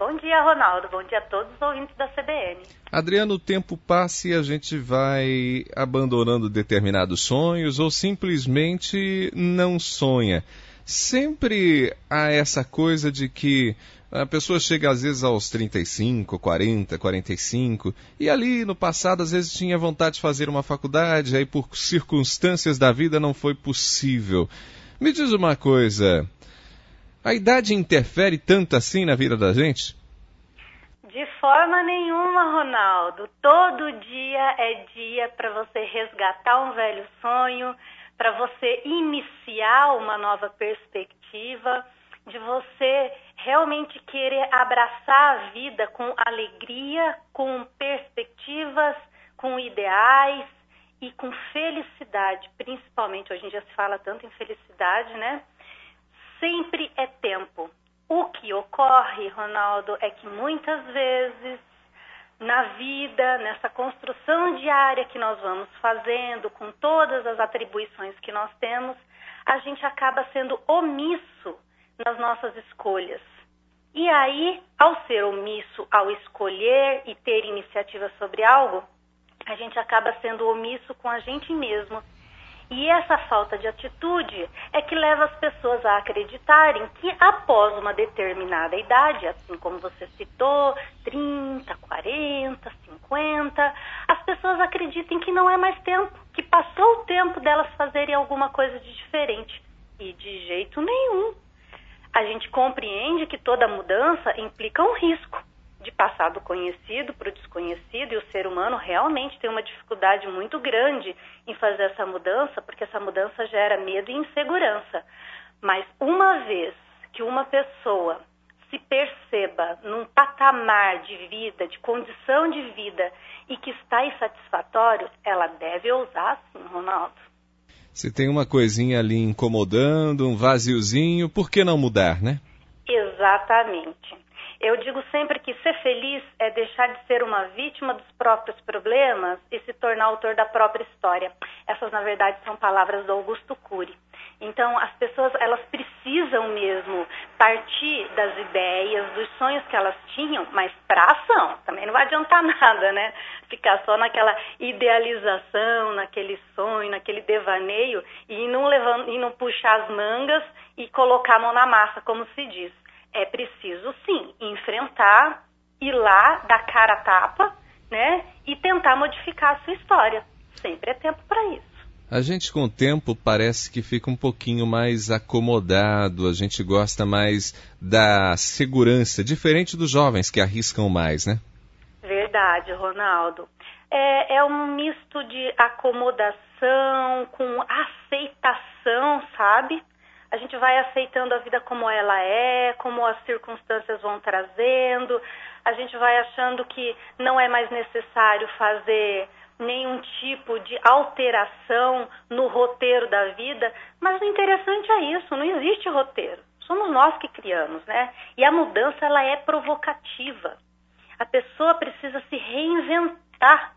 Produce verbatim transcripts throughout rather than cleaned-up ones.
Bom dia, Ronaldo. Bom dia a todos os ouvintes da C B N. Adriano, o tempo passa e a gente vai abandonando determinados sonhos ou simplesmente não sonha. Sempre há essa coisa de que a pessoa chega às vezes aos trinta e cinco, quarenta, quarenta e cinco e ali no passado às vezes tinha vontade de fazer uma faculdade, aí por circunstâncias da vida não foi possível. Me diz uma coisa, a idade interfere tanto assim na vida da gente? De forma nenhuma, Ronaldo. Todo dia é dia para você resgatar um velho sonho, para você iniciar uma nova perspectiva, de você realmente querer abraçar a vida com alegria, com perspectivas, com ideais e com felicidade. Principalmente, hoje em dia se fala tanto em felicidade, né? Sempre é tempo. O que ocorre, Ronaldo, é que muitas vezes na vida, nessa construção diária que nós vamos fazendo, com todas as atribuições que nós temos, a gente acaba sendo omisso nas nossas escolhas. E aí, ao ser omisso, ao escolher e ter iniciativa sobre algo, a gente acaba sendo omisso com a gente mesmo. E essa falta de atitude é que leva as pessoas a acreditarem que após uma determinada idade, assim como você citou, trinta, quarenta, cinquenta, as pessoas acreditem que não é mais tempo, que passou o tempo delas fazerem alguma coisa de diferente. E de jeito nenhum. A gente compreende que toda mudança implica um risco de passar do conhecido para o desconhecido, e o ser humano realmente tem uma dificuldade muito grande em fazer essa mudança, porque essa mudança gera medo e insegurança. Mas uma vez que uma pessoa se perceba num patamar de vida, de condição de vida, e que está insatisfatório, ela deve ousar sim, Ronaldo. Se tem uma coisinha ali incomodando, um vaziozinho, por que não mudar, né? Exatamente. Eu digo sempre que ser feliz é deixar de ser uma vítima dos próprios problemas e se tornar autor da própria história. Essas, na verdade, são palavras do Augusto Cury. Então, as pessoas, elas precisam mesmo partir das ideias, dos sonhos que elas tinham, mas para ação. Também não vai adiantar nada, né? Ficar só naquela idealização, naquele sonho, naquele devaneio e não, levando, e não puxar as mangas e colocar a mão na massa, como se diz. É preciso, sim, enfrentar, ir lá, dar cara a tapa, né, e tentar modificar a sua história. Sempre é tempo para isso. A gente, com o tempo, parece que fica um pouquinho mais acomodado, a gente gosta mais da segurança, diferente dos jovens que arriscam mais, né? Verdade, Ronaldo. É, é um misto de acomodação com aceitação, sabe? A gente vai aceitando a vida como ela é, como as circunstâncias vão trazendo. A gente vai achando que não é mais necessário fazer nenhum tipo de alteração no roteiro da vida. Mas o interessante é isso, não existe roteiro. Somos nós que criamos, né? E a mudança, ela é provocativa. A pessoa precisa se reinventar.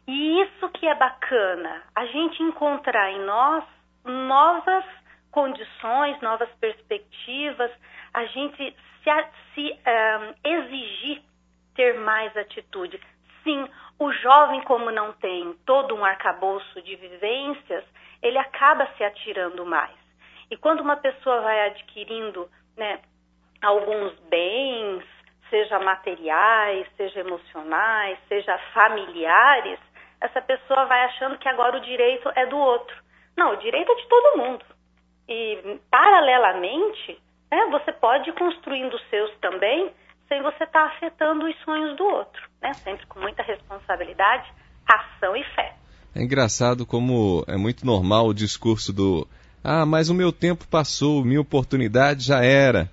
E isso que é bacana, a gente encontrar em nós novas condições, novas perspectivas, a gente se, se um, exigir ter mais atitude. Sim, o jovem, como não tem todo um arcabouço de vivências, ele acaba se atirando mais. E quando uma pessoa vai adquirindo, né, alguns bens, seja materiais, seja emocionais, seja familiares, essa pessoa vai achando que agora o direito é do outro. Não, o direito é de todo mundo. E, paralelamente, né, você pode ir construindo os seus também, sem você estar afetando os sonhos do outro, né? Sempre com muita responsabilidade, ação e fé. É engraçado como é muito normal o discurso do ah, mas o meu tempo passou, minha oportunidade já era.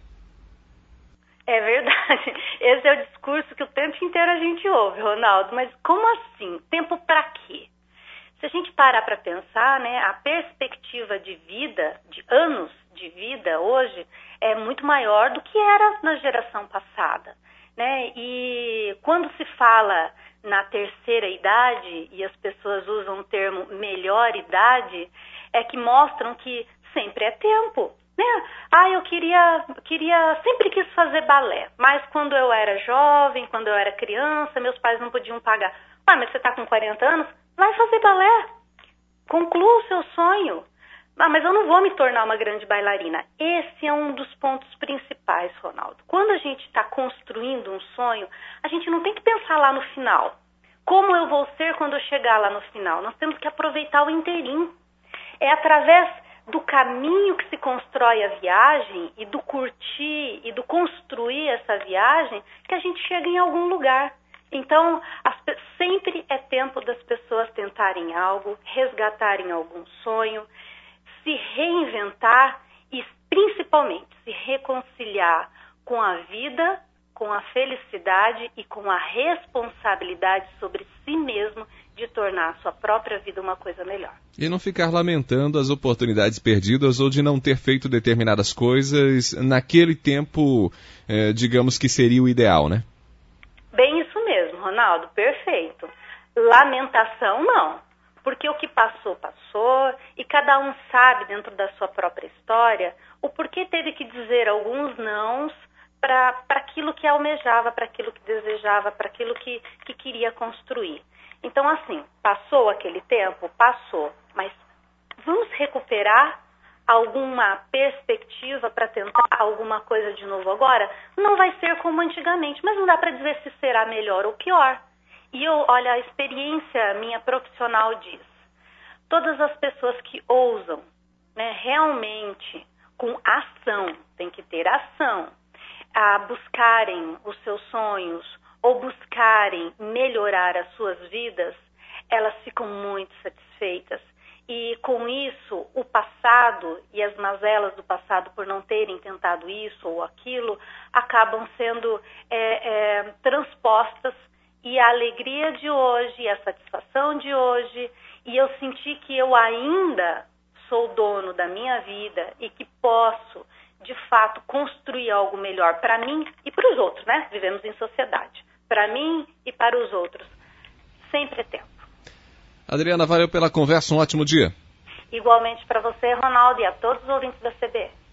É verdade. Esse é o discurso que o tempo inteiro a gente ouve, Ronaldo. Mas como assim? Tempo para quê? Se a gente parar para pensar, né, a perspectiva de vida, de anos de vida hoje, é muito maior do que era na geração passada, né? E quando se fala na terceira idade, e as pessoas usam o termo melhor idade, é que mostram que sempre é tempo. Né? Ah, eu queria, queria, sempre quis fazer balé, mas quando eu era jovem, quando eu era criança, meus pais não podiam pagar. Ah, mas você está com quarenta anos? Vai fazer balé. Conclua o seu sonho. Ah, mas eu não vou me tornar uma grande bailarina. Esse é um dos pontos principais, Ronaldo. Quando a gente está construindo um sonho, a gente não tem que pensar lá no final. Como eu vou ser quando eu chegar lá no final? Nós temos que aproveitar o inteirinho. É através do caminho que se constrói a viagem e do curtir e do construir essa viagem que a gente chega em algum lugar. Então, as, sempre é tempo das pessoas tentarem algo, resgatarem algum sonho, se reinventar e, principalmente, se reconciliar com a vida, com a felicidade e com a responsabilidade sobre si mesmo de tornar a sua própria vida uma coisa melhor. E não ficar lamentando as oportunidades perdidas ou de não ter feito determinadas coisas naquele tempo, eh, digamos que seria o ideal, né? Bem isso mesmo, Ronaldo, perfeito. Lamentação não, porque o que passou, passou, e cada um sabe dentro da sua própria história o porquê teve que dizer alguns nãos para aquilo que almejava, para aquilo que desejava, para aquilo que, que queria construir. Então, assim, passou aquele tempo? Passou. Mas vamos recuperar alguma perspectiva para tentar alguma coisa de novo agora? Não vai ser como antigamente, mas não dá para dizer se será melhor ou pior. E eu, olha, a experiência minha profissional diz, todas as pessoas que ousam, né, realmente, com ação, tem que ter ação, a buscarem os seus sonhos ou buscarem melhorar as suas vidas, elas ficam muito satisfeitas. E com isso, o passado e as mazelas do passado por não terem tentado isso ou aquilo, acabam sendo é, é, transpostas, e a alegria de hoje, a satisfação de hoje, e eu senti que eu ainda sou dono da minha vida e que posso, de fato, construir algo melhor para mim e para os outros, né? Vivemos em sociedade. Para mim e para os outros. Sempre é tempo. Adriana, valeu pela conversa, um ótimo dia. Igualmente para você, Ronaldo, e a todos os ouvintes da C B.